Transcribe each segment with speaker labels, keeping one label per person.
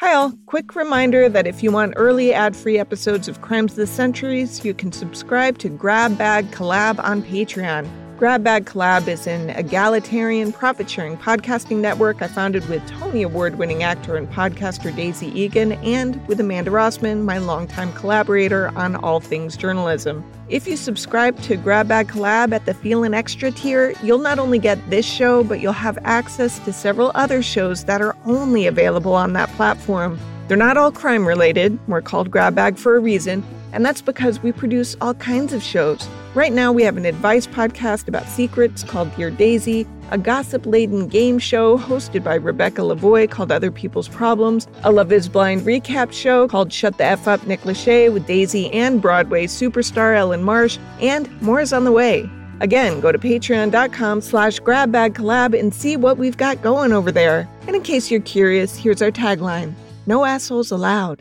Speaker 1: Hi all, quick reminder that if you want early ad-free episodes of Crimes of the Centuries, you can subscribe to Grab Bag Collab on Patreon. Grab Bag Collab is an egalitarian profit-sharing podcasting network I founded with Tony Award-winning actor and podcaster Daisy Egan and with Amanda Rossman, my longtime collaborator on all things journalism. If you subscribe to Grab Bag Collab at the Feelin' Extra tier, you'll not only get this show, but you'll have access to several other shows that are only available on that platform. They're not all crime-related. We're called Grab Bag for a reason, and that's because we produce all kinds of shows. Right now, we have an advice podcast about secrets called Dear Daisy, a gossip-laden game show hosted by Rebecca Lavoie called Other People's Problems, a Love is Blind recap show called Shut the F Up, Nick Lachey with Daisy and Broadway superstar Ellen Marsh, and more is on the way. Again, go to patreon.com/grabbagcollab and see what we've got going over there. And in case you're curious, here's our tagline: No assholes allowed.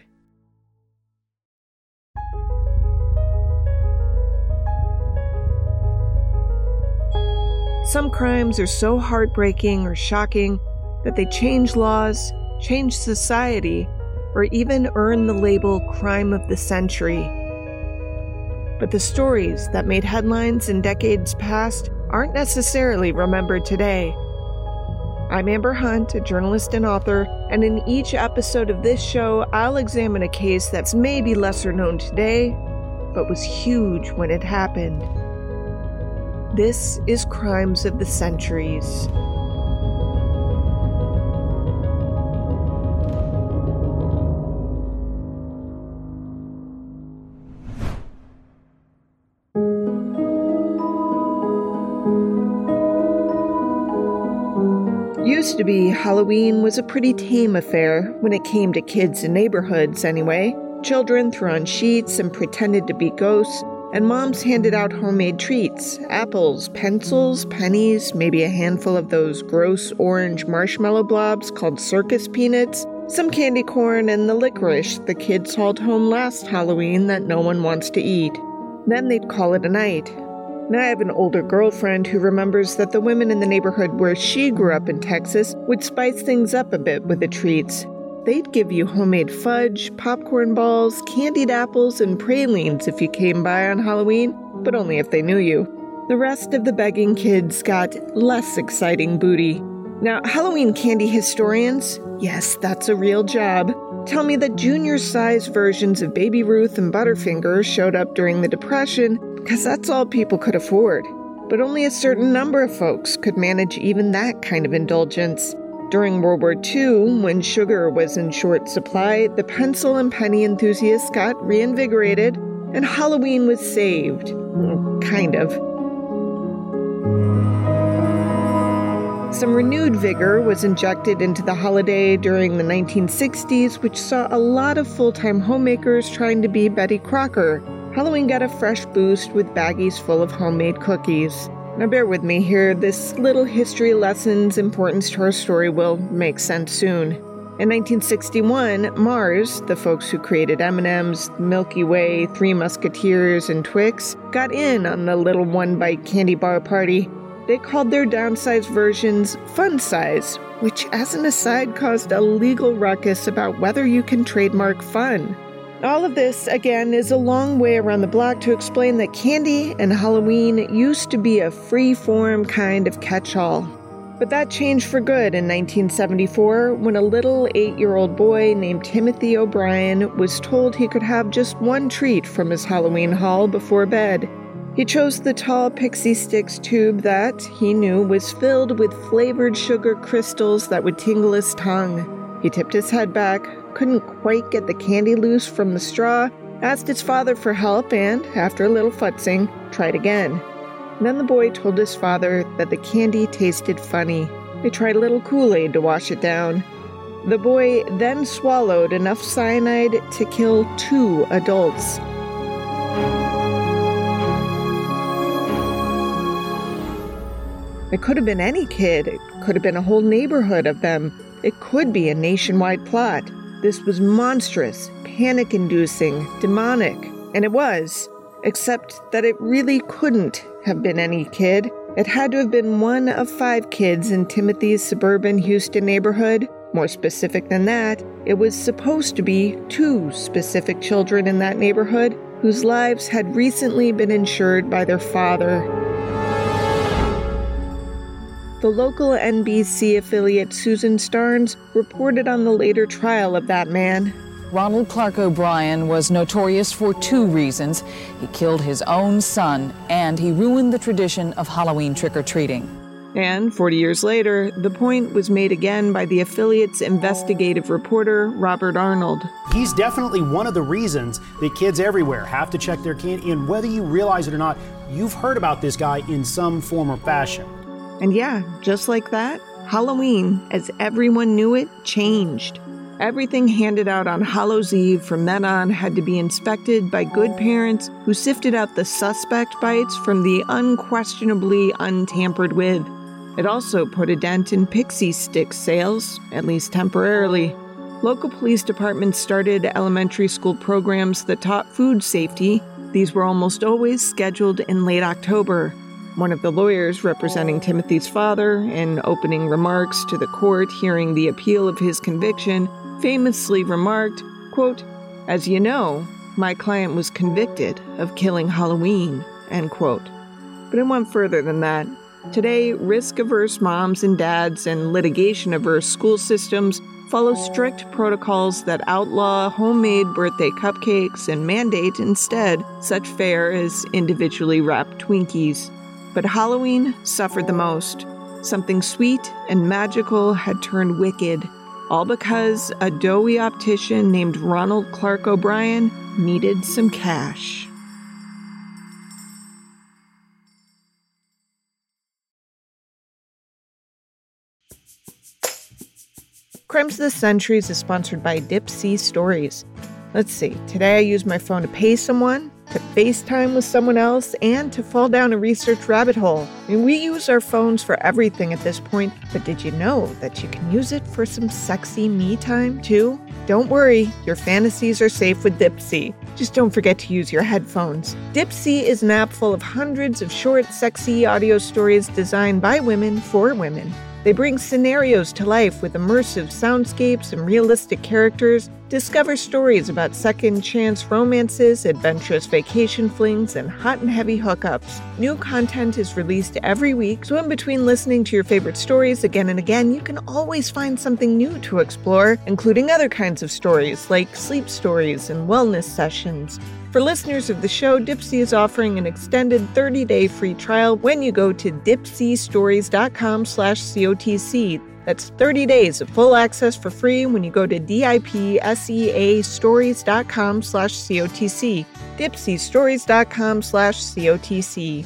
Speaker 1: Some crimes are so heartbreaking or shocking that they change laws, change society, or even earn the label Crime of the Century. But the stories that made headlines in decades past aren't necessarily remembered today. I'm Amber Hunt, a journalist and author, and in each episode of this show, I'll examine a case that's maybe lesser known today, but was huge when it happened. This is Crimes of the Centuries. Used to be, Halloween was a pretty tame affair when it came to kids in neighborhoods anyway. Children threw on sheets and pretended to be ghosts, and moms handed out homemade treats: apples, pencils, pennies, maybe a handful of those gross orange marshmallow blobs called circus peanuts, some candy corn, and the licorice the kids hauled home last Halloween that no one wants to eat. Then they'd call it a night. Now I have an older girlfriend who remembers that the women in the neighborhood where she grew up in Texas would spice things up a bit with the treats. They'd give you homemade fudge, popcorn balls, candied apples, and pralines if you came by on Halloween, but only if they knew you. The rest of the begging kids got less exciting booty. Now, Halloween candy historians, yes, that's a real job, tell me that junior-sized versions of Baby Ruth and Butterfinger showed up during the Depression because that's all people could afford. But only a certain number of folks could manage even that kind of indulgence. During World War II, when sugar was in short supply, the pencil and penny enthusiasts got reinvigorated, and Halloween was saved. Kind of. Some renewed vigor was injected into the holiday during the 1960s, which saw a lot of full-time homemakers trying to be Betty Crocker. Halloween got a fresh boost with baggies full of homemade cookies. Now bear with me here, this little history lesson's importance to our story will make sense soon. In 1961, Mars, the folks who created M&M's, Milky Way, Three Musketeers, and Twix, got in on the little one-bite candy bar party. They called their downsized versions Fun Size, which as an aside caused a legal ruckus about whether you can trademark fun. All of this, again, is a long way around the block to explain that candy and Halloween used to be a free-form kind of catch-all. But that changed for good in 1974 when a little 8-year-old boy named Timothy O'Brien was told he could have just one treat from his Halloween haul before bed. He chose the tall Pixie Stix tube that, he knew, was filled with flavored sugar crystals that would tingle his tongue. He tipped his head back, couldn't quite get the candy loose from the straw, asked his father for help, and, after a little futzing, tried again. Then the boy told his father that the candy tasted funny. They tried a little Kool-Aid to wash it down. The boy then swallowed enough cyanide to kill 2 adults. It could have been any kid. It could have been a whole neighborhood of them. It could be a nationwide plot. This was monstrous, panic-inducing, demonic, and it was, except that it really couldn't have been any kid. It had to have been one of 5 kids in Timothy's suburban Houston neighborhood. More specific than that, it was supposed to be 2 specific children in that neighborhood whose lives had recently been insured by their father. The local NBC affiliate Susan Starnes reported on the later trial of that man.
Speaker 2: Ronald Clark O'Brien was notorious for 2 reasons. He killed his own son, and he ruined the tradition of Halloween trick-or-treating.
Speaker 1: And 40 years later, the point was made again by the affiliate's investigative reporter, Robert Arnold.
Speaker 3: He's definitely one of the reasons that kids everywhere have to check their candy, and whether you realize it or not, you've heard about this guy in some form or fashion.
Speaker 1: And yeah, just like that, Halloween, as everyone knew it, changed. Everything handed out on Hallows Eve from then on had to be inspected by good parents who sifted out the suspect bites from the unquestionably untampered with. It also put a dent in pixie stick sales, at least temporarily. Local police departments started elementary school programs that taught food safety. These were almost always scheduled in late October. One of the lawyers representing Timothy's father, in opening remarks to the court hearing the appeal of his conviction, famously remarked, quote, "As you know, my client was convicted of killing Halloween," end quote. But it went further than that. Today, risk-averse moms and dads and litigation-averse school systems follow strict protocols that outlaw homemade birthday cupcakes and mandate instead such fare as individually wrapped Twinkies. But Halloween suffered the most. Something sweet and magical had turned wicked, all because a doughy optician named Ronald Clark O'Brien needed some cash. Crimes of the Centuries is sponsored by Dip Sea Stories. Let's see, today I used my phone to pay someone, to FaceTime with someone else, and to fall down a research rabbit hole. We use our phones for everything at this point, but did you know that you can use it for some sexy me time too? Don't worry, your fantasies are safe with Dipsea. Just don't forget to use your headphones. Dipsea is an app full of hundreds of short, sexy audio stories designed by women for women. They bring scenarios to life with immersive soundscapes and realistic characters, discover stories about second chance romances, adventurous vacation flings, and hot and heavy hookups. New content is released every week, so in between listening to your favorite stories again and again, you can always find something new to explore, including other kinds of stories like sleep stories and wellness sessions. For listeners of the show, Dipsea is offering an extended 30-day free trial when you go to dipseastories.com/COTC. That's 30 days of full access for free when you go to dipseastories.com/COTC. dipseastories.com/COTC.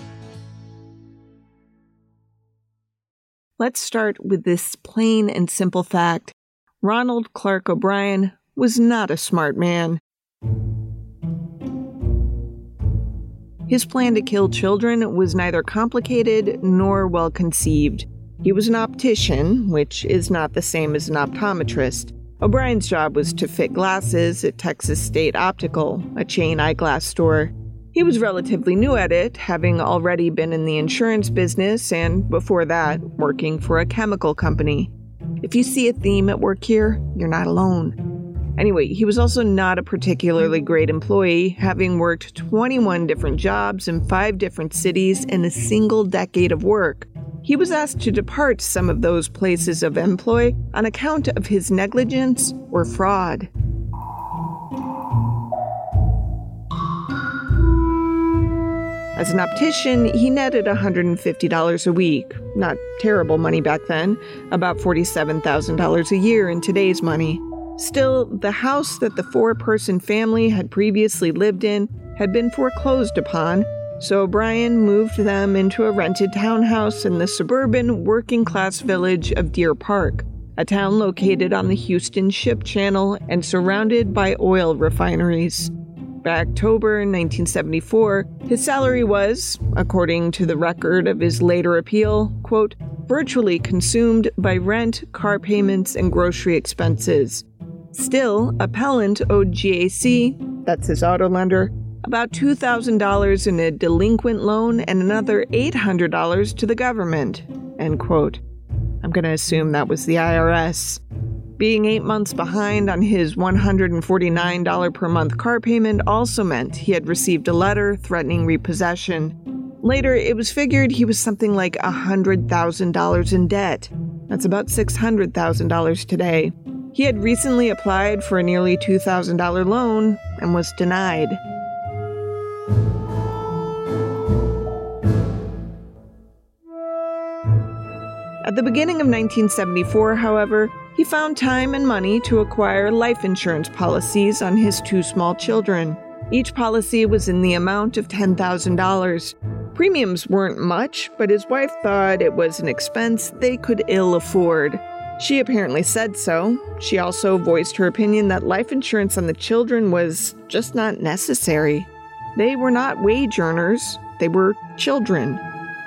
Speaker 1: Let's start with this plain and simple fact. Ronald Clark O'Brien was not a smart man. His plan to kill children was neither complicated nor well-conceived. He was an optician, which is not the same as an optometrist. O'Brien's job was to fit glasses at Texas State Optical, a chain eyeglass store. He was relatively new at it, having already been in the insurance business and, before that, working for a chemical company. If you see a theme at work here, you're not alone. Anyway, he was also not a particularly great employee, having worked 21 different jobs in 5 different cities in a single decade of work. He was asked to depart some of those places of employ on account of his negligence or fraud. As an optician, he netted $150 a week. Not terrible money back then, about $47,000 a year in today's money. Still, the house that the 4-person family had previously lived in had been foreclosed upon, so O'Brien moved them into a rented townhouse in the suburban working-class village of Deer Park, a town located on the Houston Ship Channel and surrounded by oil refineries. By October 1974, his salary was, according to the record of his later appeal, quote, virtually consumed by rent, car payments, and grocery expenses. Still, appellant owed GAC, that's his auto lender, about $2,000 in a delinquent loan and another $800 to the government, end quote. I'm going to assume that was the IRS. Being 8 months behind on his $149 per month car payment also meant he had received a letter threatening repossession. Later, it was figured he was something like $100,000 in debt. That's about $600,000 today. He had recently applied for a nearly $2,000 loan and was denied. At the beginning of 1974, however, he found time and money to acquire life insurance policies on his 2 small children. Each policy was in the amount of $10,000. Premiums weren't much, but his wife thought it was an expense they could ill afford. She apparently said so. She also voiced her opinion that life insurance on the children was just not necessary. They were not wage earners, they were children.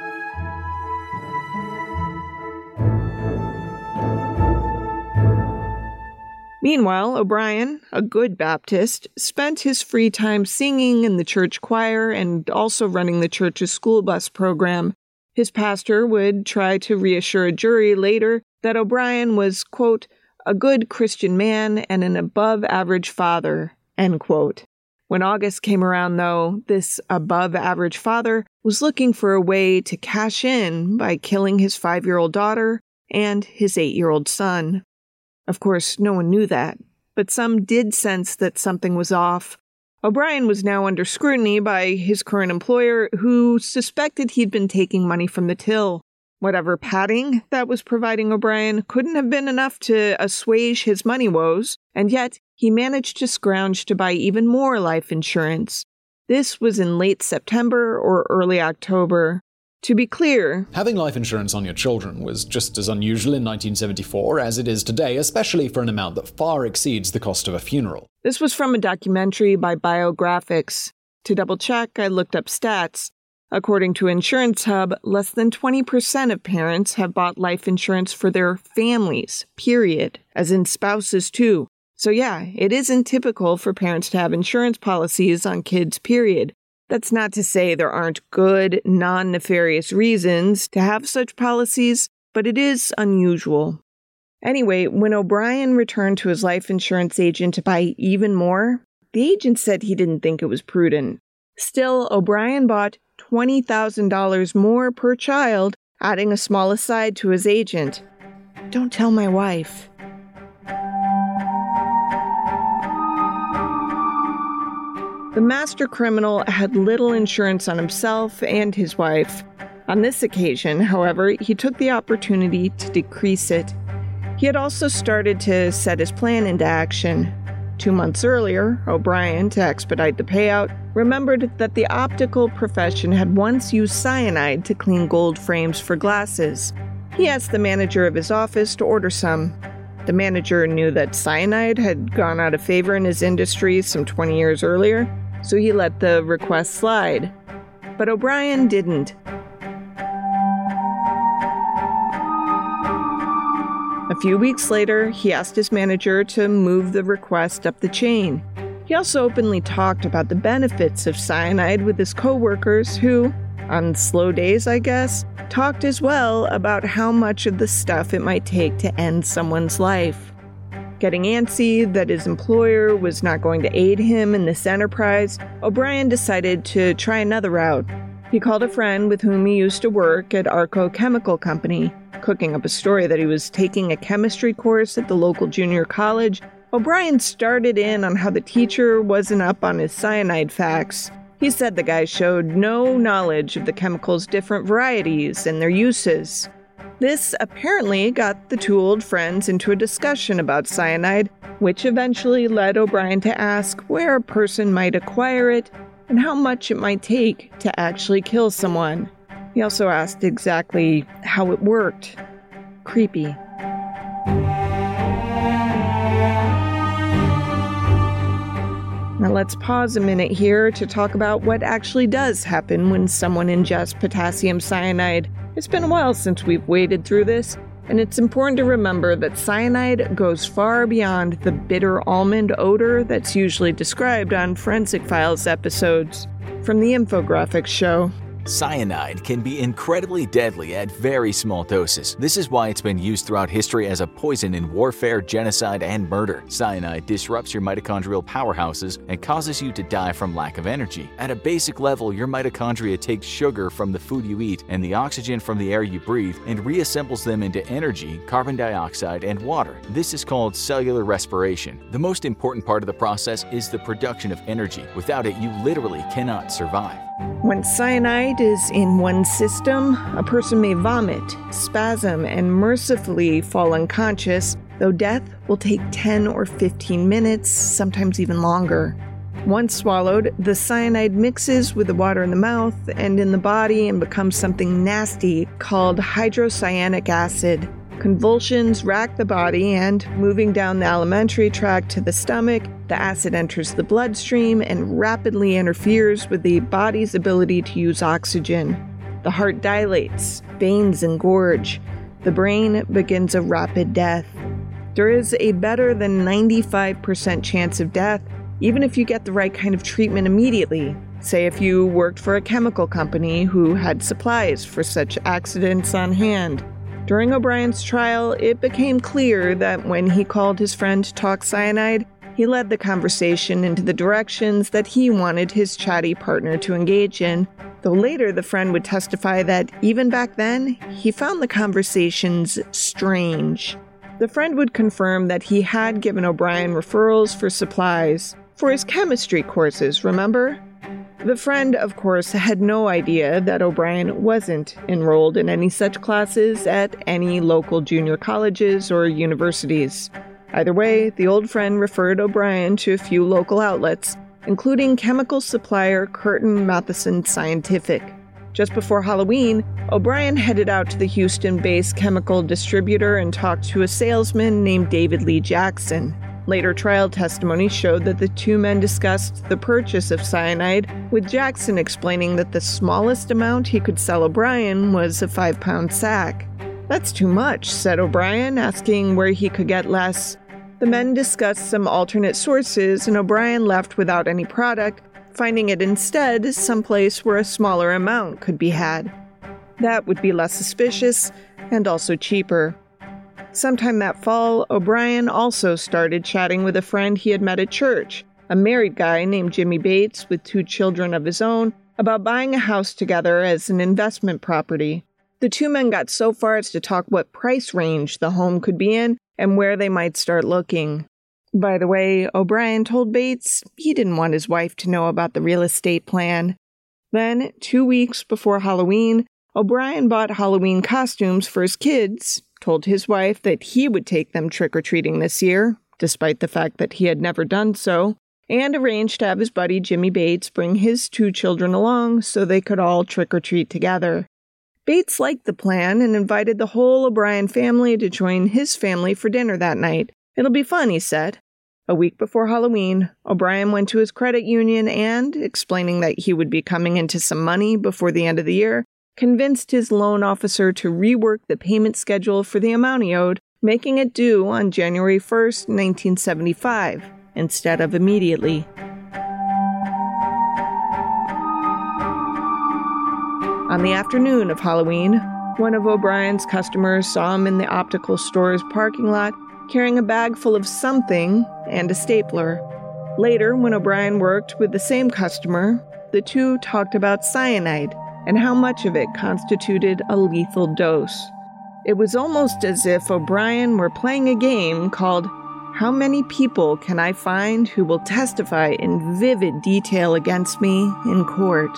Speaker 1: Meanwhile, O'Brien, a good Baptist, spent his free time singing in the church choir and also running the church's school bus program. His pastor would try to reassure a jury later that O'Brien was, quote, a good Christian man and an above-average father, end quote. When August came around, though, this above-average father was looking for a way to cash in by killing his 5-year-old daughter and his 8-year-old son. Of course, no one knew that, but some did sense that something was off. O'Brien was now under scrutiny by his current employer, who suspected he'd been taking money from the till. Whatever padding that was providing O'Brien couldn't have been enough to assuage his money woes, and yet he managed to scrounge to buy even more life insurance. This was in late September or early October. To be clear,
Speaker 4: having life insurance on your children was just as unusual in 1974 as it is today, especially for an amount that far exceeds the cost of a funeral.
Speaker 1: This was from a documentary by Biographics. To double-check, I looked up stats. According to Insurance Hub, less than 20% of parents have bought life insurance for their families, period, as in spouses too. So yeah, it isn't typical for parents to have insurance policies on kids, period. That's not to say there aren't good, non-nefarious reasons to have such policies, but it is unusual. Anyway, when O'Brien returned to his life insurance agent to buy even more, the agent said he didn't think it was prudent. Still, O'Brien bought $20,000 more per child, adding a small aside to his agent. Don't tell my wife. The master criminal had little insurance on himself and his wife. On this occasion, however, he took the opportunity to decrease it. He had also started to set his plan into action. 2 months earlier, O'Brien, to expedite the payout, remembered that the optical profession had once used cyanide to clean gold frames for glasses. He asked the manager of his office to order some. The manager knew that cyanide had gone out of favor in his industry some 20 years earlier, so he let the request slide. But O'Brien didn't. A few weeks later, he asked his manager to move the request up the chain. He also openly talked about the benefits of cyanide with his coworkers who, on slow days I guess, talked as well about how much of the stuff it might take to end someone's life. Getting antsy that his employer was not going to aid him in this enterprise, O'Brien decided to try another route. He called a friend with whom he used to work at Arco Chemical Company, cooking up a story that he was taking a chemistry course at the local junior college. O'Brien started in on how the teacher wasn't up on his cyanide facts. He said the guy showed no knowledge of the chemical's different varieties and their uses. This apparently got the two old friends into a discussion about cyanide, which eventually led O'Brien to ask where a person might acquire it and how much it might take to actually kill someone. He also asked exactly how it worked. Creepy. Now let's pause a minute here to talk about what actually does happen when someone ingests potassium cyanide. It's been a while since we've waded through this. And it's important to remember that cyanide goes far beyond the bitter almond odor that's usually described on Forensic Files episodes. From the infographics show,
Speaker 5: cyanide can be incredibly deadly at very small doses. This is why it's been used throughout history as a poison in warfare, genocide, and murder. Cyanide disrupts your mitochondrial powerhouses and causes you to die from lack of energy. At a basic level, your mitochondria takes sugar from the food you eat and the oxygen from the air you breathe and reassembles them into energy, carbon dioxide, and water. This is called cellular respiration. The most important part of the process is the production of energy. Without it, you literally cannot survive.
Speaker 1: When cyanide is in one's system, a person may vomit, spasm, and mercifully fall unconscious, though death will take 10 or 15 minutes, sometimes even longer. Once swallowed, the cyanide mixes with the water in the mouth and in the body and becomes something nasty called hydrocyanic acid. Convulsions rack the body, and moving down the alimentary tract to the stomach, the acid enters the bloodstream and rapidly interferes with the body's ability to use oxygen. The heart dilates, veins engorge. The brain begins a rapid death. There is a better than 95% chance of death, even if you get the right kind of treatment immediately. Say if you worked for a chemical company who had supplies for such accidents on hand. During O'Brien's trial, it became clear that when he called his friend to talk cyanide, he led the conversation into the directions that he wanted his chatty partner to engage in, though later the friend would testify that even back then, he found the conversations strange. The friend would confirm that he had given O'Brien referrals for supplies for his chemistry courses, remember? The friend, of course, had no idea that O'Brien wasn't enrolled in any such classes at any local junior colleges or universities. Either way, the old friend referred O'Brien to a few local outlets, including chemical supplier Curtin Matheson Scientific. Just before Halloween, O'Brien headed out to the Houston-based chemical distributor and talked to a salesman named David Lee Jackson. Later trial testimony showed that the two men discussed the purchase of cyanide, with Jackson explaining that the smallest amount he could sell O'Brien was a 5-pound sack. "That's too much," said O'Brien, asking where he could get less. The men discussed some alternate sources, and O'Brien left without any product, finding it instead someplace where a smaller amount could be had. That would be less suspicious and also cheaper. Sometime that fall, O'Brien also started chatting with a friend he had met at church, a married guy named Jimmy Bates with 2 children of his own, about buying a house together as an investment property. The two men got so far as to talk what price range the home could be in and where they might start looking. By the way, O'Brien told Bates he didn't want his wife to know about the real estate plan. Then, 2 weeks before Halloween, O'Brien bought Halloween costumes for his kids, told his wife that he would take them trick-or-treating this year, despite the fact that he had never done so, and arranged to have his buddy Jimmy Bates bring his 2 children along so they could all trick-or-treat together. Bates liked the plan and invited the whole O'Brien family to join his family for dinner that night. "It'll be fun," he said. A week before Halloween, O'Brien went to his credit union and, explaining that he would be coming into some money before the end of the year, convinced his loan officer to rework the payment schedule for the amount he owed, making it due on January 1st, 1975, instead of immediately. On the afternoon of Halloween, one of O'Brien's customers saw him in the optical store's parking lot carrying a bag full of something and a stapler. Later, when O'Brien worked with the same customer, the two talked about cyanide and how much of it constituted a lethal dose. It was almost as if O'Brien were playing a game called "How Many People Can I Find Who Will Testify in Vivid Detail Against Me in Court?"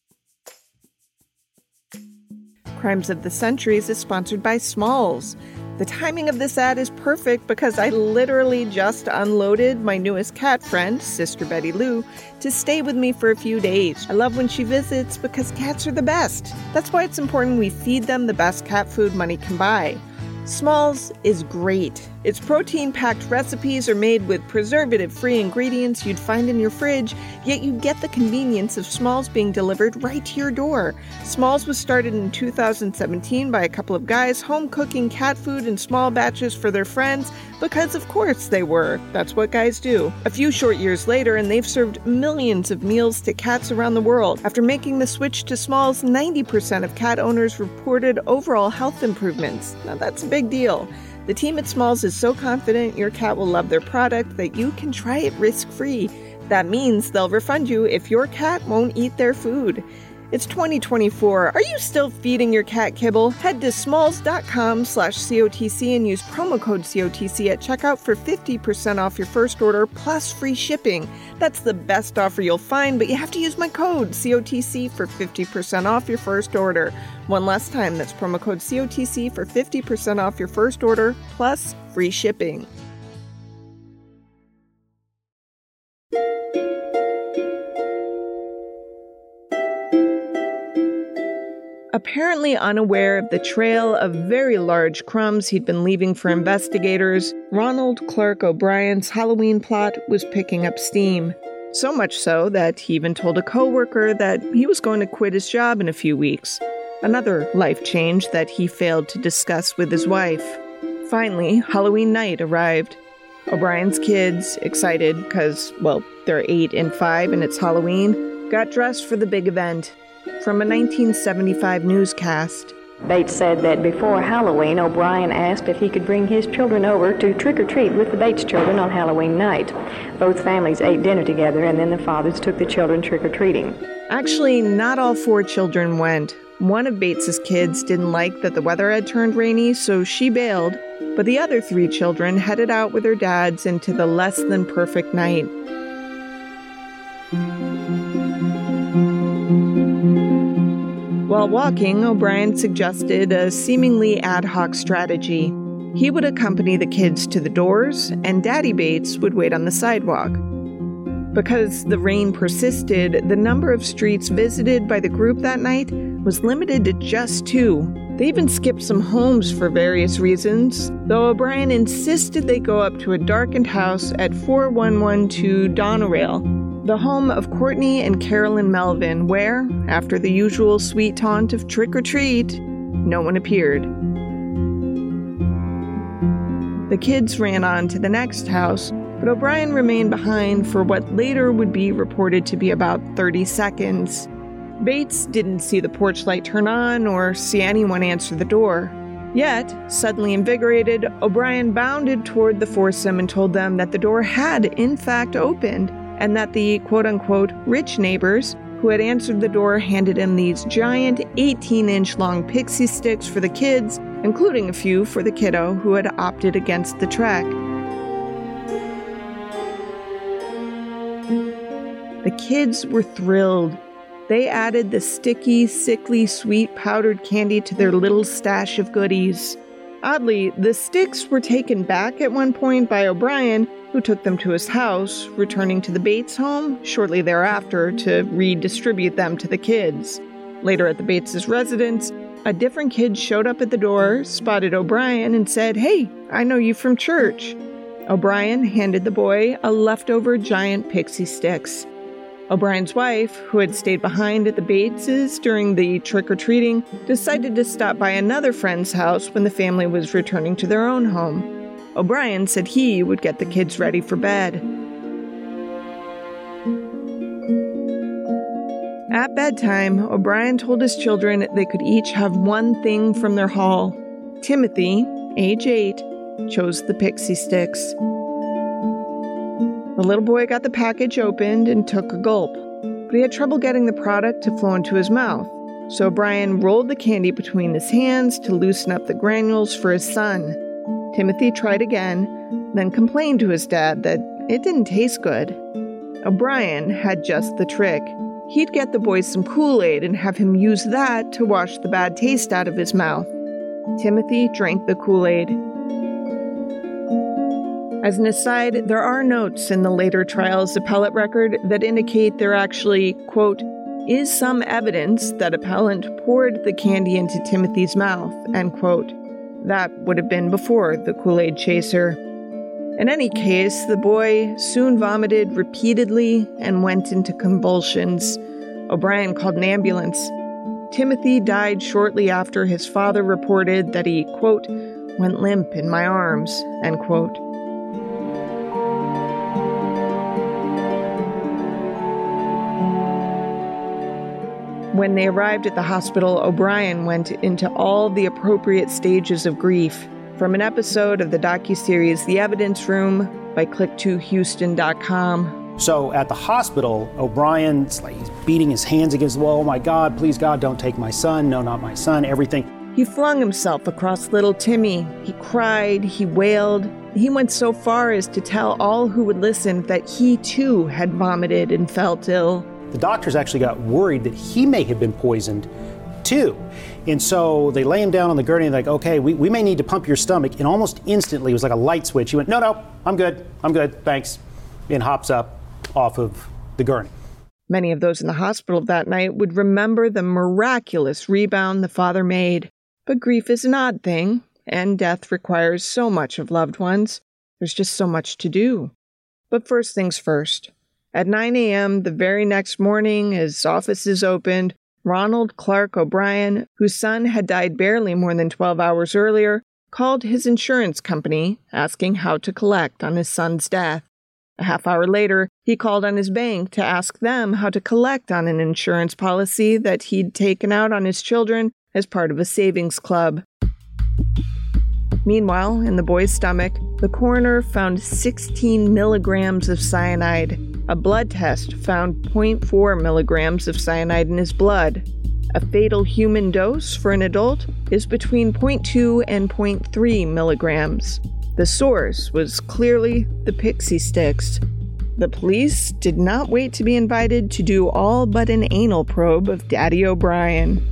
Speaker 1: Crimes of the Centuries is sponsored by Smalls. The timing of this ad is perfect because I literally just unloaded my newest cat friend, Sister Betty Lou, to stay with me for a few days. I love when she visits because cats are the best. That's why it's important we feed them the best cat food money can buy. Smalls is great. Its protein-packed recipes are made with preservative-free ingredients you'd find in your fridge, yet you get the convenience of Smalls being delivered right to your door. Smalls was started in 2017 by a couple of guys home cooking cat food in small batches for their friends, because of course they were. That's what guys do. A few short years later, and they've served millions of meals to cats around the world. After making the switch to Smalls, 90% of cat owners reported overall health improvements. Now that's a big deal. The team at Smalls is so confident your cat will love their product that you can try it risk-free. That means they'll refund you if your cat won't eat their food. It's 2024. Are you still feeding your cat kibble? Head to smalls.com/COTC and use promo code COTC at checkout for 50% off your first order plus free shipping. That's the best offer you'll find, but you have to use my code COTC for 50% off your first order. One last time, that's promo code COTC for 50% off your first order plus free shipping. Apparently unaware of the trail of very large crumbs he'd been leaving for investigators, Ronald Clark O'Brien's Halloween plot was picking up steam. So much so that he even told a coworker that he was going to quit his job in a few weeks. Another life change that he failed to discuss with his wife. Finally, Halloween night arrived. O'Brien's kids, excited because, well, they're 8 and 5 and it's Halloween, got dressed for the big event. From a 1975 newscast.
Speaker 6: Bates said that before Halloween, O'Brien asked if he could bring his children over to trick-or-treat with the Bates children on Halloween night. Both families ate dinner together, and then the fathers took the children trick-or-treating.
Speaker 1: Actually, not all 4 children went. One of Bates's kids didn't like that the weather had turned rainy, so she bailed. But the other 3 children headed out with their dads into the less-than-perfect night. While walking, O'Brien suggested a seemingly ad hoc strategy. He would accompany the kids to the doors, and Daddy Bates would wait on the sidewalk. Because the rain persisted, the number of streets visited by the group that night was limited to just 2. They even skipped some homes for various reasons, though O'Brien insisted they go up to a darkened house at 4112 Donerail, the home of Courtney and Carolyn Melvin, where, after the usual sweet taunt of trick-or-treat, no one appeared. The kids ran on to the next house, but O'Brien remained behind for what later would be reported to be about 30 seconds. Bates didn't see the porch light turn on or see anyone answer the door. Yet, suddenly invigorated, O'Brien bounded toward the foursome and told them that the door had, in fact, opened, and that the quote-unquote rich neighbors who had answered the door handed him these giant 18-inch long pixie sticks for the kids, including a few for the kiddo who had opted against the trek. The kids were thrilled. They added the sticky, sickly, sweet powdered candy to their little stash of goodies. Oddly, the sticks were taken back at one point by O'Brien, who took them to his house, returning to the Bates home shortly thereafter to redistribute them to the kids. Later at the Bates' residence, a different kid showed up at the door, spotted O'Brien, and said, "Hey, I know you from church." O'Brien handed the boy a leftover giant pixie sticks. O'Brien's wife, who had stayed behind at the Bates' during the trick-or-treating, decided to stop by another friend's house when the family was returning to their own home. O'Brien said he would get the kids ready for bed. At bedtime, O'Brien told his children they could each have one thing from their haul. Timothy, age 8, chose the pixie sticks. The little boy got the package opened and took a gulp, but he had trouble getting the product to flow into his mouth, so O'Brien rolled the candy between his hands to loosen up the granules for his son. Timothy tried again, then complained to his dad that it didn't taste good. O'Brien had just the trick. He'd get the boy some Kool-Aid and have him use that to wash the bad taste out of his mouth. Timothy drank the Kool-Aid. As an aside, there are notes in the later trial's appellate record that indicate there actually, quote, is some evidence that appellant poured the candy into Timothy's mouth, end quote. That would have been before the Kool-Aid chaser. In any case, the boy soon vomited repeatedly and went into convulsions. O'Brien called an ambulance. Timothy died shortly after his father reported that he, quote, went limp in my arms, end quote. When they arrived at the hospital, O'Brien went into all the appropriate stages of grief. From an episode of the docuseries The Evidence Room by click2houston.com.
Speaker 3: So at the hospital, O'Brien's he's beating his hands against the wall. Oh my God, please God, don't take my son. No, not my son, everything.
Speaker 1: He flung himself across little Timmy. He cried, he wailed. He went so far as to tell all who would listen that he too had vomited and felt ill.
Speaker 3: The doctors actually got worried that he may have been poisoned too. And so they lay him down on the gurney and like, okay, we may need to pump your stomach. And almost instantly, it was like a light switch. He went, no, I'm good, thanks. And hops up off of the gurney.
Speaker 1: Many of those in the hospital that night would remember the miraculous rebound the father made. But grief is an odd thing, and death requires so much of loved ones. There's just so much to do. But first things first. At 9 a.m. the very next morning, as offices opened, Ronald Clark O'Brien, whose son had died barely more than 12 hours earlier, called his insurance company, asking how to collect on his son's death. A half hour later, he called on his bank to ask them how to collect on an insurance policy that he'd taken out on his children as part of a savings club. Meanwhile, in the boy's stomach, the coroner found 16 milligrams of cyanide. A blood test found 0.4 milligrams of cyanide in his blood. A fatal human dose for an adult is between 0.2 and 0.3 milligrams. The source was clearly the Pixie Sticks. The police did not wait to be invited to do all but an anal probe of Daddy O'Brien.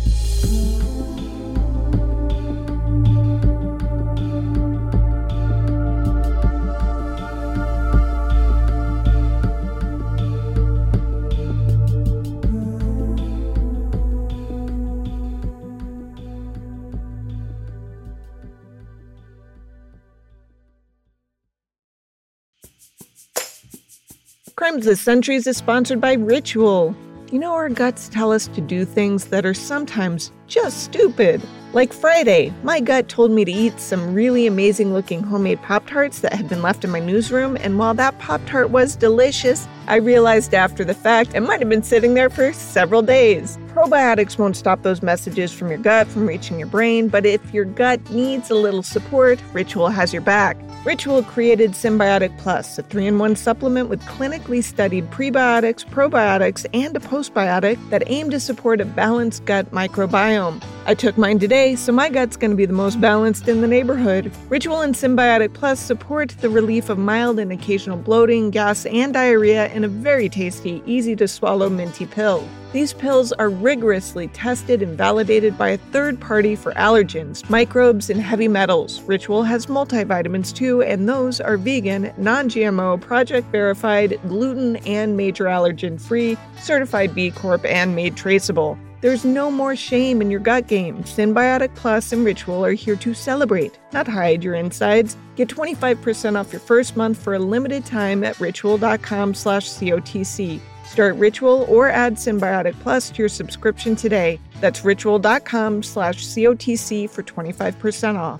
Speaker 1: Crimes This Centuries is sponsored by Ritual. You know, our guts tell us to do things that are sometimes just stupid. Like Friday, my gut told me to eat some really amazing looking homemade Pop-Tarts that had been left in my newsroom, and while that Pop-Tart was delicious, I realized after the fact it might have been sitting there for several days. Probiotics won't stop those messages from your gut from reaching your brain, but if your gut needs a little support, Ritual has your back. Ritual created Symbiotic Plus, a 3-in-1 supplement with clinically studied prebiotics, probiotics, and a postbiotic that aim to support a balanced gut microbiome. I took mine today, so my gut's going to be the most balanced in the neighborhood. Ritual and Symbiotic Plus support the relief of mild and occasional bloating, gas, and diarrhea in a very tasty, easy-to-swallow minty pill. These pills are rigorously tested and validated by a third party for allergens, microbes, and heavy metals. Ritual has multivitamins too, and those are vegan, non-GMO, project-verified, gluten and major allergen-free, certified B Corp, and made traceable. There's no more shame in your gut game. Symbiotic Plus and Ritual are here to celebrate, not hide your insides. Get 25% off your first month for a limited time at ritual.com/COTC. Start Ritual or add Symbiotic Plus to your subscription today. That's ritual.com/COTC for 25% off.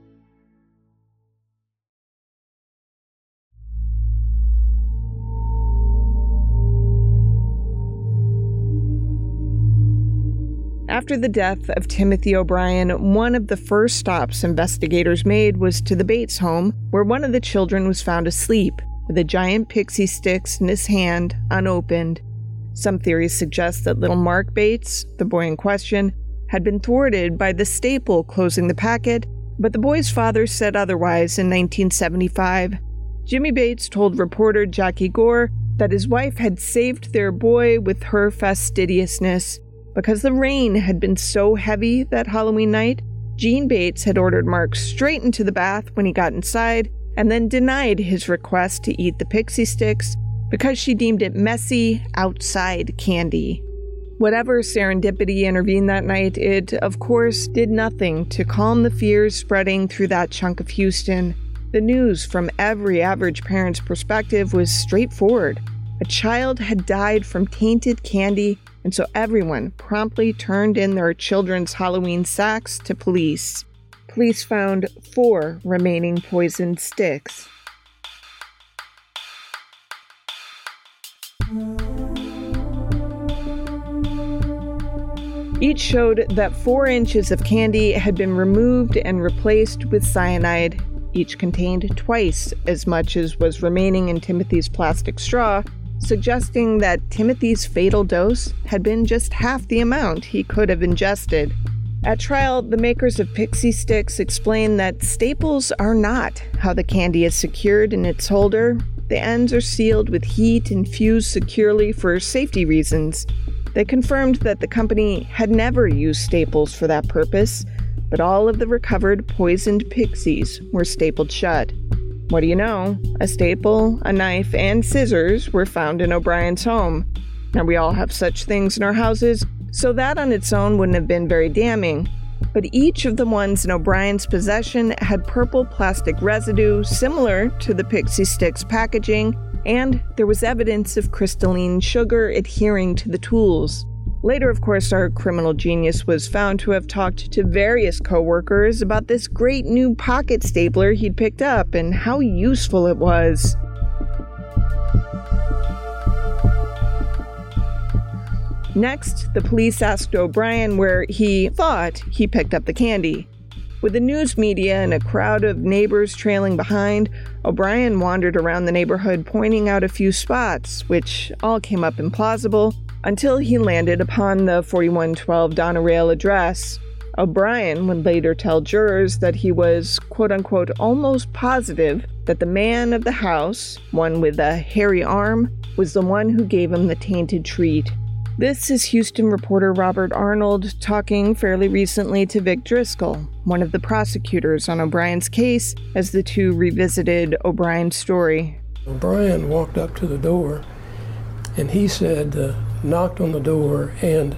Speaker 1: After the death of Timothy O'Brien, one of the first stops investigators made was to the Bates home, where one of the children was found asleep, with a giant Pixie Sticks in his hand, unopened. Some theories suggest that little Mark Bates, the boy in question, had been thwarted by the staple closing the packet, but the boy's father said otherwise in 1975. Jimmy Bates told reporter Jackie Gore that his wife had saved their boy with her fastidiousness. Because the rain had been so heavy that Halloween night, Jean Bates had ordered Mark straight into the bath when he got inside and then denied his request to eat the pixie sticks because she deemed it messy, outside candy. Whatever serendipity intervened that night, it, of course, did nothing to calm the fears spreading through that chunk of Houston. The news from every average parent's perspective was straightforward. A child had died from tainted candy, and so everyone promptly turned in their children's Halloween sacks to police. Police found 4 remaining poisoned sticks. Each showed that 4 inches of candy had been removed and replaced with cyanide. Each contained twice as much as was remaining in Timothy's plastic straw, suggesting that Timothy's fatal dose had been just half the amount he could have ingested. At trial, the makers of Pixie Sticks explained that staples are not how the candy is secured in its holder. The ends are sealed with heat and fused securely for safety reasons. They confirmed that the company had never used staples for that purpose, but all of the recovered poisoned pixies were stapled shut. What do you know? A staple, a knife, and scissors were found in O'Brien's home. Now, we all have such things in our houses, so that on its own wouldn't have been very damning. But each of the ones in O'Brien's possession had purple plastic residue similar to the Pixie Sticks packaging, and there was evidence of crystalline sugar adhering to the tools. Later, of course, our criminal genius was found to have talked to various co-workers about this great new pocket stapler he'd picked up and how useful it was. Next, the police asked O'Brien where he thought he picked up the candy. With the news media and a crowd of neighbors trailing behind, O'Brien wandered around the neighborhood pointing out a few spots, which all came up implausible, until he landed upon the 4112 Donna Rail address. O'Brien would later tell jurors that he was, quote-unquote, almost positive that the man of the house, one with a hairy arm, was the one who gave him the tainted treat. This is Houston reporter Robert Arnold talking fairly recently to Vic Driscoll, one of the prosecutors on O'Brien's case, as the two revisited O'Brien's story.
Speaker 7: O'Brien walked up to the door, and he said, knocked on the door, and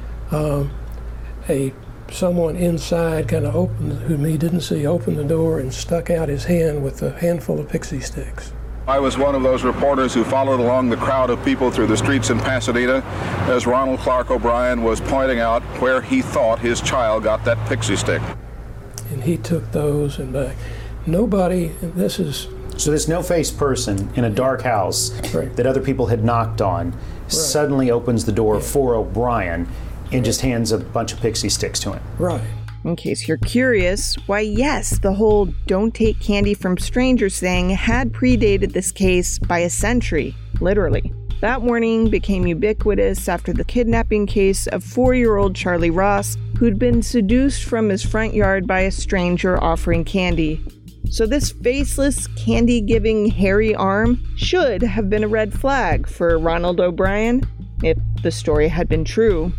Speaker 7: someone inside kind of opened, whom he didn't see, opened the door and stuck out his hand with a handful of Pixie Sticks.
Speaker 8: I was one of those reporters who followed along the crowd of people through the streets in Pasadena as Ronald Clark O'Brien was pointing out where he thought his child got that Pixie Stick.
Speaker 7: And he took those and back. Nobody, this is...
Speaker 3: So this no-faced person in a dark house
Speaker 7: right.
Speaker 3: that other people had knocked on suddenly opens the door for O'Brien and just hands a bunch of Pixie Sticks to him.
Speaker 7: Right.
Speaker 1: In case you're curious, why yes, the whole don't take candy from strangers thing had predated this case by a century, literally. That warning became ubiquitous after the kidnapping case of 4-year-old Charlie Ross, who'd been seduced from his front yard by a stranger offering candy. So this faceless, candy-giving, hairy arm should have been a red flag for Ronald O'Brien, if the story had been true.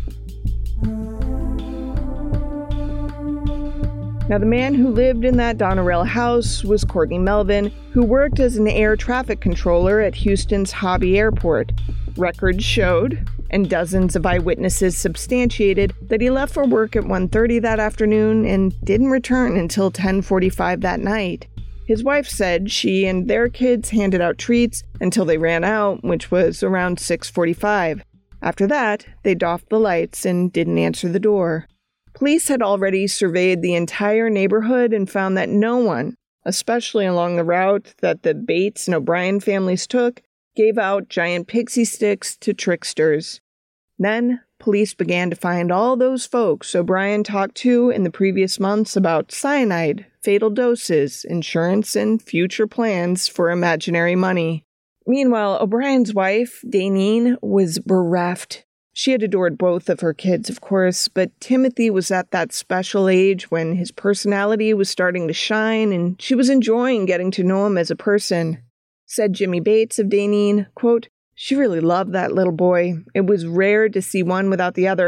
Speaker 1: Now, the man who lived in that Donna Rail house was Courtney Melvin, who worked as an air traffic controller at Houston's Hobby Airport. Records showed, and dozens of eyewitnesses substantiated, that he left for work at 1:30 that afternoon and didn't return until 10:45 that night. His wife said she and their kids handed out treats until they ran out, which was around 6:45. After that, they doffed the lights and didn't answer the door. Police had already surveyed the entire neighborhood and found that no one, especially along the route that the Bates and O'Brien families took, gave out giant Pixie Sticks to tricksters. Then, police began to find all those folks O'Brien talked to in the previous months about cyanide, fatal doses, insurance, and future plans for imaginary money. Meanwhile, O'Brien's wife, Daneen, was bereft. She had adored both of her kids, of course, but Timothy was at that special age when his personality was starting to shine, and she was enjoying getting to know him as a person. Said Jimmy Bates of Daneen, quote, "She really loved that little boy. It was rare to see one without the other.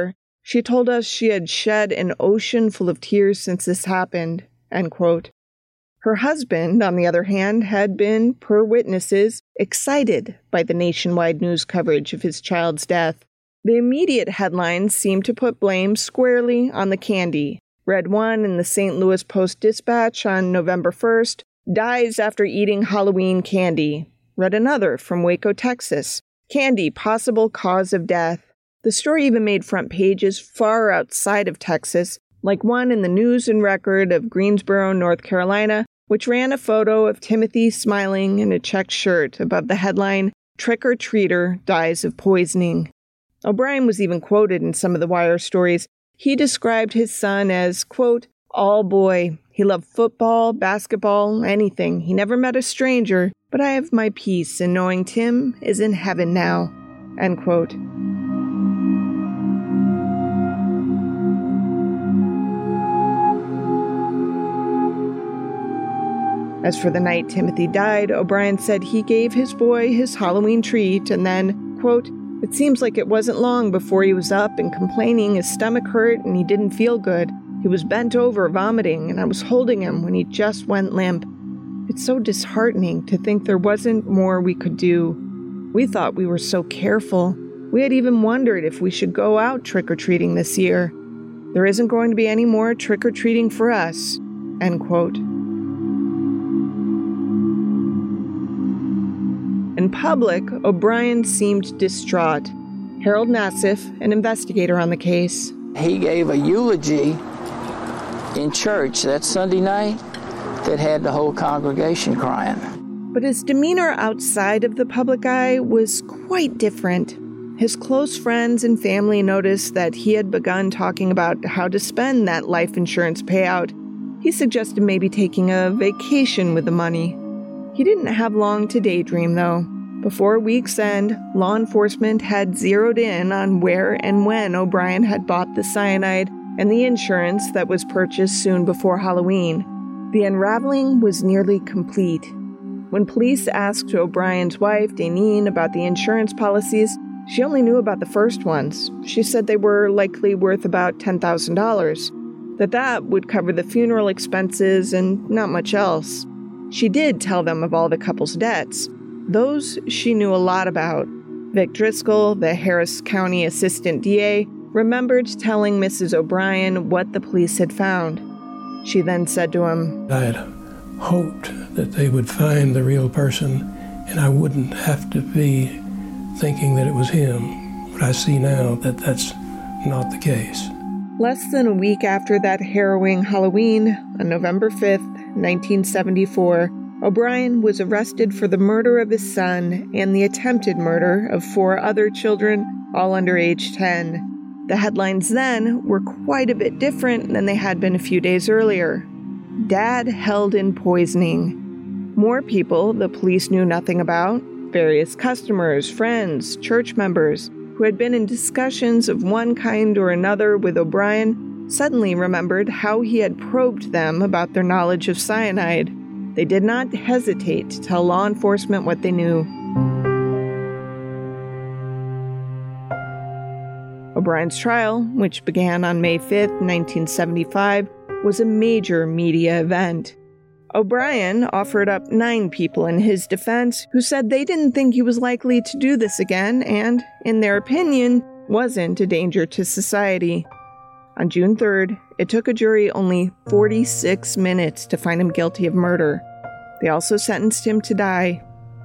Speaker 1: She told us she had shed an ocean full of tears since this happened, end quote. Her husband, on the other hand, had been, per witnesses, excited by the nationwide news coverage of his child's death. The immediate headlines seemed to put blame squarely on the candy. Read one in the St. Louis Post-Dispatch on November 1st, dies after eating Halloween candy. Read another from Waco, Texas, candy possible cause of death. The story even made front pages far outside of Texas, like one in the News and Record of Greensboro, North Carolina, which ran a photo of Timothy smiling in a checked shirt above the headline, "Trick-or-treater dies of poisoning." O'Brien was even quoted in some of the Wire stories. He described his son as, quote, "all boy. He loved football, basketball, anything. He never met a stranger, but I have my peace in knowing Tim is in heaven now," end quote. As for the night Timothy died, O'Brien said he gave his boy his Halloween treat and then, quote, "It seems like it wasn't long before he was up and complaining his stomach hurt and he didn't feel good. He was bent over vomiting and I was holding him when he just went limp. It's so disheartening to think there wasn't more we could do. We thought we were so careful. We had even wondered if we should go out trick-or-treating this year. There isn't going to be any more trick-or-treating for us," end quote. In public, O'Brien seemed distraught. Harold Nassif, an investigator on the case.
Speaker 9: He gave a eulogy in church that Sunday night that had the whole congregation crying.
Speaker 1: But his demeanor outside of the public eye was quite different. His close friends and family noticed that he had begun talking about how to spend that life insurance payout. He suggested maybe taking a vacation with the money. He didn't have long to daydream, though. Before week's end, law enforcement had zeroed in on where and when O'Brien had bought the cyanide and the insurance that was purchased soon before Halloween. The unraveling was nearly complete. When police asked O'Brien's wife, Daneen, about the insurance policies, she only knew about the first ones. She said they were likely worth about $10,000, that would cover the funeral expenses and not much else. She did tell them of all the couple's debts. Those she knew a lot about. Vic Driscoll, the Harris County Assistant DA, remembered telling Mrs. O'Brien what the police had found. She then said to him,
Speaker 7: "I had hoped that they would find the real person and I wouldn't have to be thinking that it was him. But I see now that that's not the case."
Speaker 1: Less than a week after that harrowing Halloween, on November 5th, 1974, O'Brien was arrested for the murder of his son and the attempted murder of 4 other children, all under age 10. The headlines then were quite a bit different than they had been a few days earlier. Dad held in poisoning. More people the police knew nothing about, various customers, friends, church members, who had been in discussions of one kind or another with O'Brien, suddenly remembered how he had probed them about their knowledge of cyanide. They did not hesitate to tell law enforcement what they knew. O'Brien's trial, which began on May 5, 1975, was a major media event. O'Brien offered up 9 people in his defense who said they didn't think he was likely to do this again and, in their opinion, wasn't a danger to society. On June 3rd, it took a jury only 46 minutes to find him guilty of murder. They also sentenced him to die.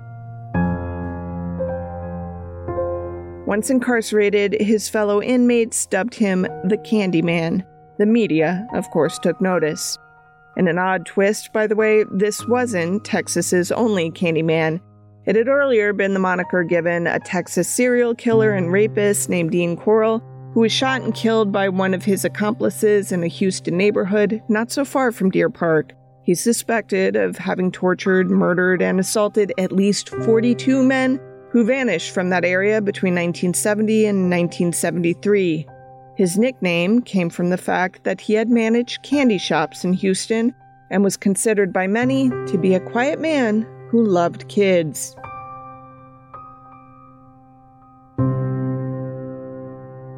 Speaker 1: Once incarcerated, his fellow inmates dubbed him the Candyman. The media, of course, took notice. In an odd twist, by the way, this wasn't Texas's only Candyman. It had earlier been the moniker given a Texas serial killer and rapist named Dean Corll, who was shot and killed by one of his accomplices in a Houston neighborhood not so far from Deer Park. He's suspected of having tortured, murdered, and assaulted at least 42 men who vanished from that area between 1970 and 1973. His nickname came from the fact that he had managed candy shops in Houston and was considered by many to be a quiet man who loved kids.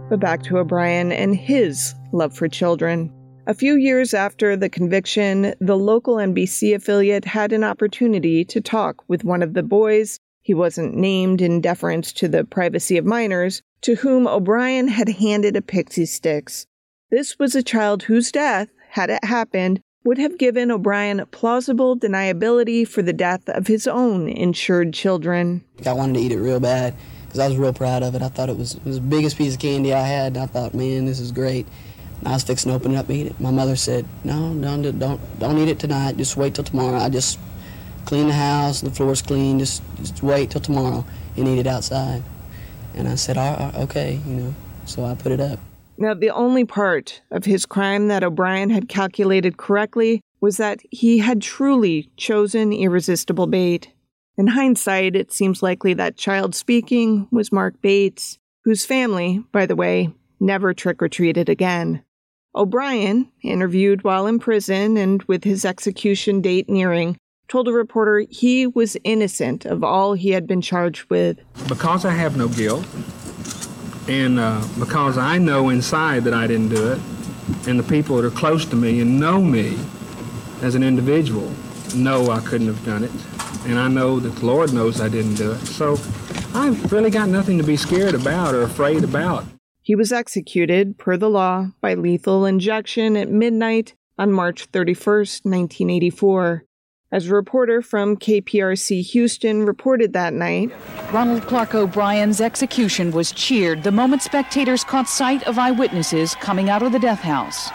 Speaker 1: But back to O'Brien and his love for children. A few years after the conviction, the local NBC affiliate had an opportunity to talk with one of the boys, he wasn't named in deference to the privacy of minors, to whom O'Brien had handed a Pixie Stix. This was a child whose death, had it happened, would have given O'Brien plausible deniability for the death of his own insured children.
Speaker 10: I wanted to eat it real bad because I was real proud of it. I thought it was the biggest piece of candy I had. I thought, man, this is great. And I was fixing to open it up and eat it. My mother said, no, don't eat it tonight. Just wait till tomorrow. I just clean the house, the floor's clean. Just wait till tomorrow and eat it outside. And I said, okay, so I put it up.
Speaker 1: Now, the only part of his crime that O'Brien had calculated correctly was that he had truly chosen irresistible bait. In hindsight, it seems likely that child speaking was Mark Bates, whose family, by the way, never trick-or-treated again. O'Brien, interviewed while in prison and with his execution date nearing, told a reporter he was innocent of all he had been charged with.
Speaker 11: Because I have no guilt, and because I know inside that I didn't do it, and the people that are close to me and know me as an individual know I couldn't have done it, and I know that the Lord knows I didn't do it. So I've really got nothing to be scared about or afraid about.
Speaker 1: He was executed, per the law, by lethal injection at midnight on March 31st, 1984. As a reporter from KPRC Houston reported that night,
Speaker 2: Ronald Clark O'Brien's execution was cheered the moment spectators caught sight of eyewitnesses coming out of the death house.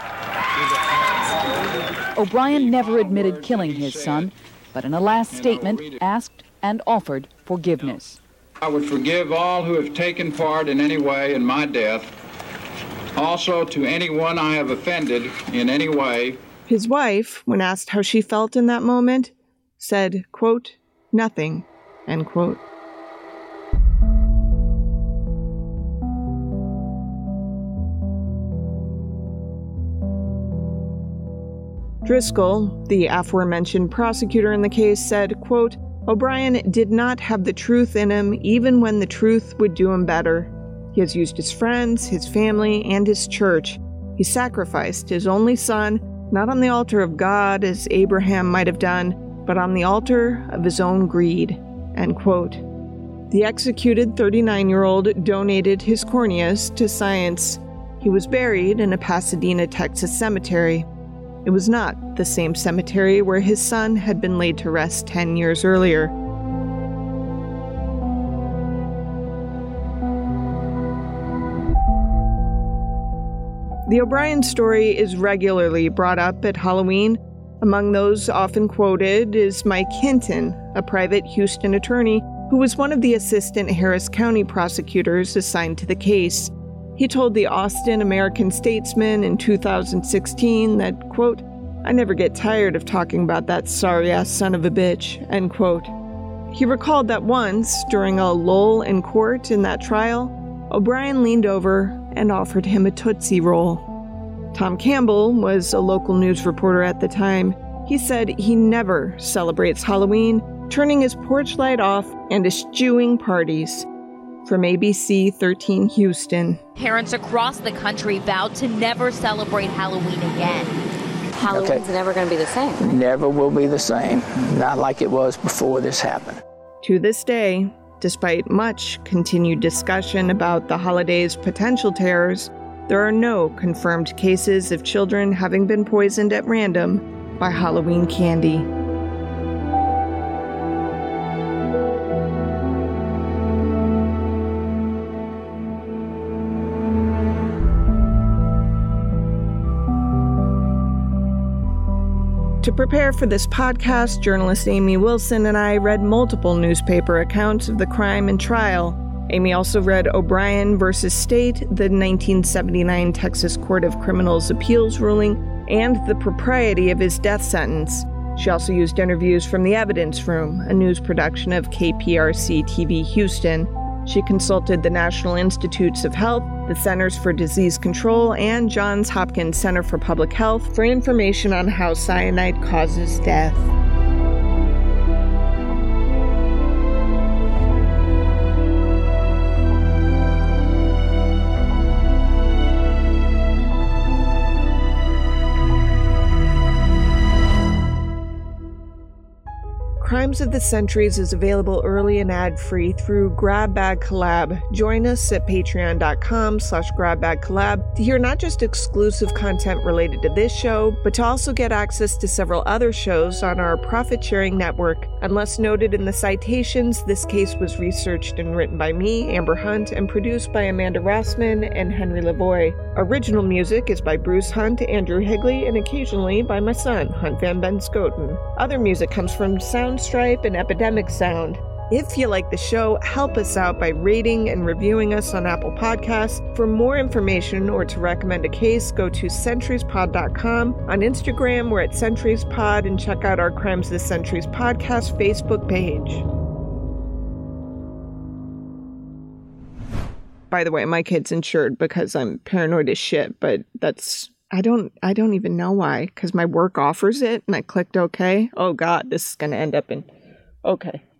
Speaker 2: O'Brien never admitted killing his son, but in a last statement asked and offered forgiveness.
Speaker 12: I would forgive all who have taken part in any way in my death, also to anyone I have offended in any way.
Speaker 1: His wife, when asked how she felt in that moment, said, quote, nothing, end quote. Driscoll, the aforementioned prosecutor in the case, said, quote, O'Brien did not have the truth in him even when the truth would do him better. He has used his friends, his family, and his church. He sacrificed his only son, not on the altar of God as Abraham might have done, but on the altar of his own greed, end quote. The executed 39-year-old donated his corneas to science. He was buried in a Pasadena, Texas cemetery. It was not the same cemetery where his son had been laid to rest 10 years earlier. The O'Brien story is regularly brought up at Halloween. Among those often quoted is Mike Hinton, a private Houston attorney who was one of the assistant Harris County prosecutors assigned to the case. He told the Austin American-Statesman in 2016 that, quote, I never get tired of talking about that sorry-ass son of a bitch, end quote. He recalled that once, during a lull in court in that trial, O'Brien leaned over and offered him a Tootsie Roll. Tom Campbell was a local news reporter at the time. He said he never celebrates Halloween, turning his porch light off and eschewing parties. From ABC 13 Houston.
Speaker 13: Parents across the country vowed to never celebrate Halloween again.
Speaker 14: Halloween's never going to be the same, right?
Speaker 9: Never will be the same. Not like it was before this happened.
Speaker 1: To this day, despite much continued discussion about the holiday's potential terrors, there are no confirmed cases of children having been poisoned at random by Halloween candy. To prepare for this podcast, journalist Amy Wilson and I read multiple newspaper accounts of the crime and trial. Amy also read O'Brien v. State, the 1979 Texas Court of Criminals Appeals ruling, and the propriety of his death sentence. She also used interviews from The Evidence Room, a news production of KPRC TV Houston. She consulted the National Institutes of Health, the Centers for Disease Control, and Johns Hopkins Center for Public Health for information on how cyanide causes death. Crimes of the Centuries is available early and ad-free through Grab Bag Collab. Join us at patreon.com/GrabBagCollab to hear not just exclusive content related to this show, but to also get access to several other shows on our profit-sharing network. Unless noted in the citations, this case was researched and written by me, Amber Hunt, and produced by Amanda Rossman and Henry Lavoie. Original music is by Bruce Hunt, Andrew Higley, and occasionally by my son, Hunt Van Ben Scoten. Other music comes from Soundstripe and Epidemic Sound. If you like the show, help us out by rating and reviewing us on Apple Podcasts. For more information or to recommend a case, go to centuriespod.com. On Instagram, we're at centuriespod, and check out our Crimes of the Centuries podcast Facebook page. By the way, my kid's insured because I'm paranoid as shit, but I don't even know why, because my work offers it, and I clicked OK. Oh God, this is going to end up in... Okay.